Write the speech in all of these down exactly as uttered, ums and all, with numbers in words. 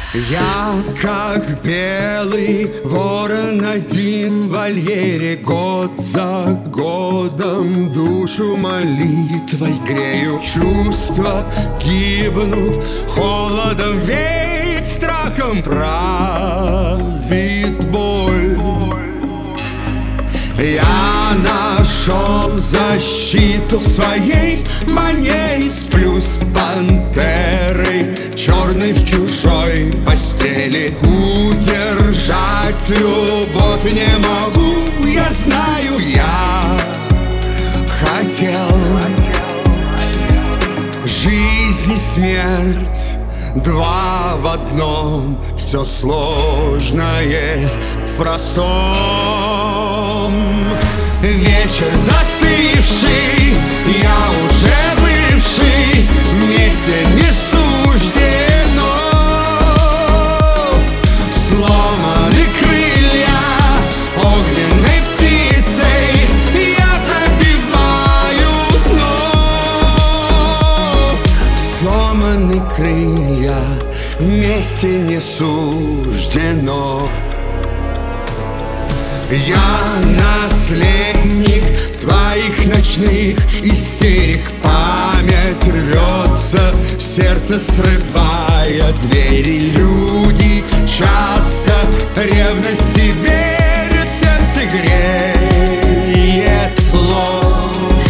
Я, как белый ворон, один в вольере, год за годом душу молитвой грею. Чувства гибнут, холодом веет, страхом правит боль. Я нашел защиту в своей манере, сплю с пантерой, черной в чужой постели. Удержать любовь не могу, я знаю, я хотел. Жизнь и смерть два в одном, все сложное в простом. Вечер застывший, я уже бывший, вместе не суждено. Сломаны крылья огненной птицей, я пробиваю дно. Сломаны крылья, вместе не суждено. Я наследник твоих ночных истерик. Память рвется в сердце, срывая двери. Люди часто ревности верят, сердце греет ложь.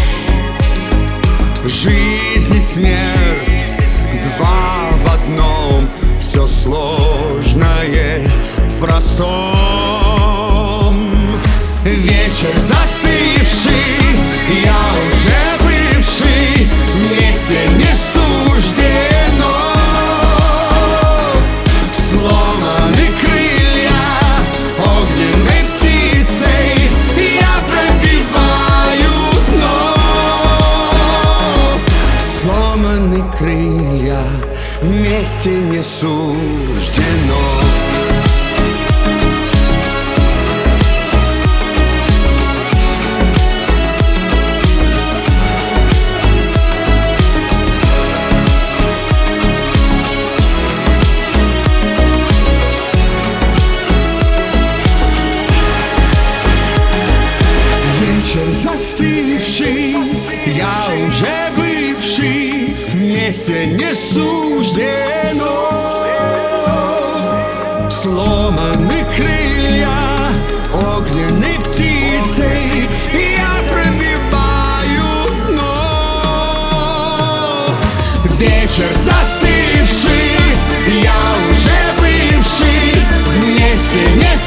Жизнь и смерть два в одном, все сложное в простом. Вечер застывший, я уже бывший, вместе не суждено. Сломаны крылья огненной птицей, я пробиваю дно. Сломаны крылья, вместе не суждено. Застывший, я уже бывший, вместе не суждено. Сломаны крылья огненной птицей, я пробиваю дно. Вечер застывший, я уже бывший, вместе не